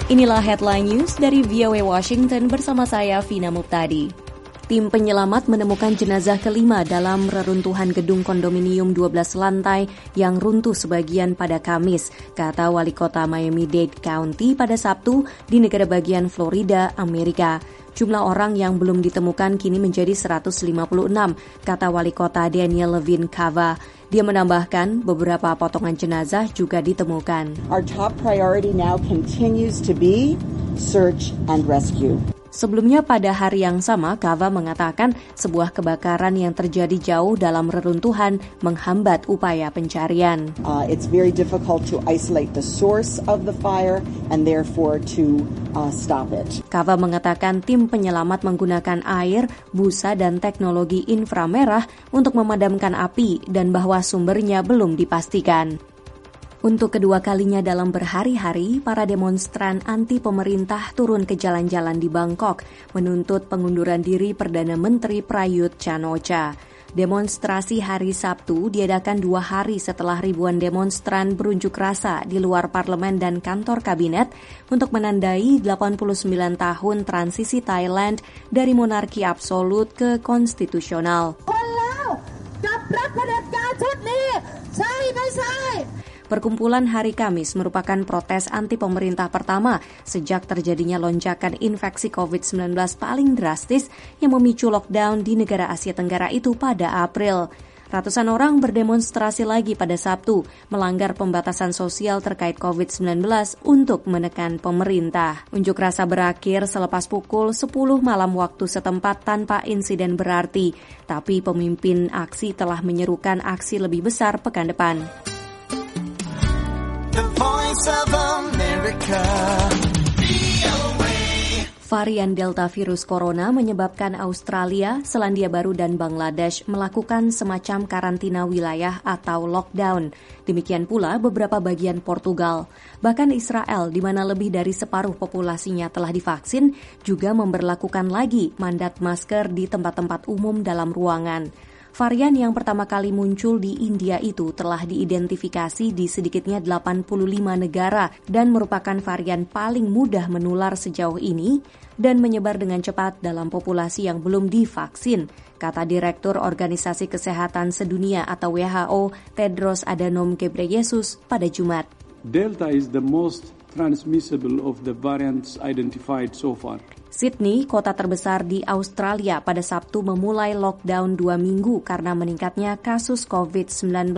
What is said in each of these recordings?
Inilah Headline News dari VOA Washington bersama saya, Vina Muptadi. Tim penyelamat menemukan jenazah kelima dalam reruntuhan gedung kondominium 12 lantai yang runtuh sebagian pada Kamis, kata Wali Kota Miami-Dade County pada Sabtu di negara bagian Florida, Amerika. Jumlah orang yang belum ditemukan kini menjadi 156, kata Wali Kota Daniel Levine Cava. Dia menambahkan beberapa potongan jenazah juga ditemukan. Our top priority now continues to be search and rescue. Sebelumnya pada hari yang sama, Cava mengatakan sebuah kebakaran yang terjadi jauh dalam reruntuhan menghambat upaya pencarian. It's very difficult to isolate the source of the fire and therefore to stop it. Cava mengatakan tim penyelamat menggunakan air, busa, dan teknologi inframerah untuk memadamkan api dan bahwa sumbernya belum dipastikan. Untuk kedua kalinya dalam berhari-hari, para demonstran anti-pemerintah turun ke jalan-jalan di Bangkok menuntut pengunduran diri Perdana Menteri Prayut Chan-o-cha. Demonstrasi hari Sabtu diadakan 2 hari setelah ribuan demonstran berunjuk rasa di luar parlemen dan kantor kabinet untuk menandai 89 tahun transisi Thailand dari monarki absolut ke konstitusional. Perkumpulan hari Kamis merupakan protes anti-pemerintah pertama sejak terjadinya lonjakan infeksi COVID-19 paling drastis yang memicu lockdown di negara Asia Tenggara itu pada April. Ratusan orang berdemonstrasi lagi pada Sabtu, melanggar pembatasan sosial terkait COVID-19 untuk menekan pemerintah. Unjuk rasa berakhir selepas pukul 10 malam waktu setempat tanpa insiden berarti, tapi pemimpin aksi telah menyerukan aksi lebih besar pekan depan. Varian Delta virus corona menyebabkan Australia, Selandia Baru, dan Bangladesh melakukan semacam karantina wilayah atau lockdown. Demikian pula beberapa bagian Portugal. Bahkan Israel, di mana lebih dari separuh populasinya telah divaksin, juga memberlakukan lagi mandat masker di tempat-tempat umum dalam ruangan. Varian yang pertama kali muncul di India itu telah diidentifikasi di sedikitnya 85 negara dan merupakan varian paling mudah menular sejauh ini dan menyebar dengan cepat dalam populasi yang belum divaksin, kata Direktur Organisasi Kesehatan Sedunia atau WHO Tedros Adhanom Ghebreyesus pada Jumat. Delta is the most transmissible of the variants identified so far. Sydney, kota terbesar di Australia, pada Sabtu memulai lockdown 2 minggu karena meningkatnya kasus COVID-19.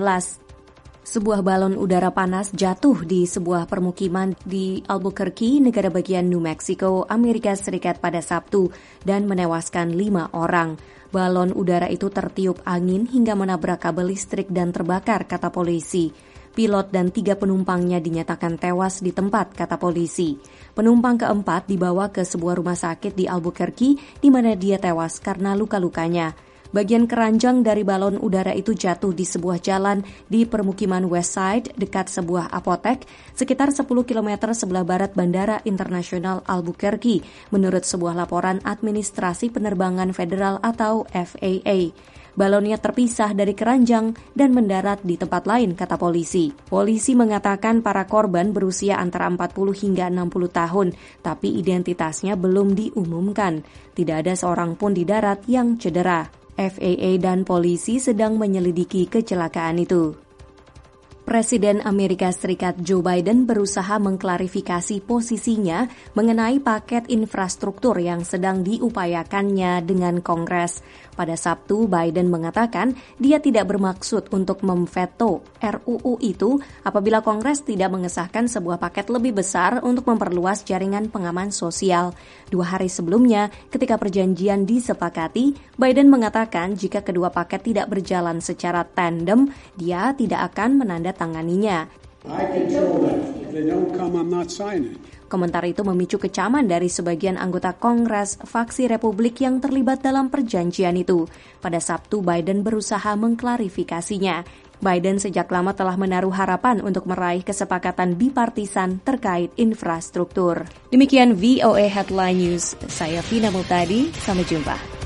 Sebuah balon udara panas jatuh di sebuah permukiman di Albuquerque, negara bagian New Mexico, Amerika Serikat pada Sabtu dan menewaskan 5 orang. Balon udara itu tertiup angin hingga menabrak kabel listrik dan terbakar, kata polisi. Pilot dan 3 penumpangnya dinyatakan tewas di tempat, kata polisi. Penumpang keempat dibawa ke sebuah rumah sakit di Albuquerque, di mana dia tewas karena luka-lukanya. Bagian keranjang dari balon udara itu jatuh di sebuah jalan di permukiman Westside dekat sebuah apotek sekitar 10 km sebelah barat Bandara Internasional Albuquerque, menurut sebuah laporan Administrasi Penerbangan Federal atau FAA. Balonnya terpisah dari keranjang dan mendarat di tempat lain, kata polisi. Polisi mengatakan para korban berusia antara 40 hingga 60 tahun, tapi identitasnya belum diumumkan. Tidak ada seorang pun di darat yang cedera. FAA dan polisi sedang menyelidiki kecelakaan itu. Presiden Amerika Serikat Joe Biden berusaha mengklarifikasi posisinya mengenai paket infrastruktur yang sedang diupayakannya dengan Kongres. Pada Sabtu, Biden mengatakan dia tidak bermaksud untuk memveto RUU itu apabila Kongres tidak mengesahkan sebuah paket lebih besar untuk memperluas jaringan pengaman sosial. 2 hari sebelumnya, ketika perjanjian disepakati, Biden mengatakan jika kedua paket tidak berjalan secara tandem, dia tidak akan menandatanganinya. Komentar itu memicu kecaman dari sebagian anggota Kongres faksi Republik yang terlibat dalam perjanjian itu. Pada Sabtu, Biden berusaha mengklarifikasinya. Biden sejak lama telah menaruh harapan untuk meraih kesepakatan bipartisan terkait infrastruktur. Demikian VOA Headline News. Saya Vina Muptadi, sampai jumpa.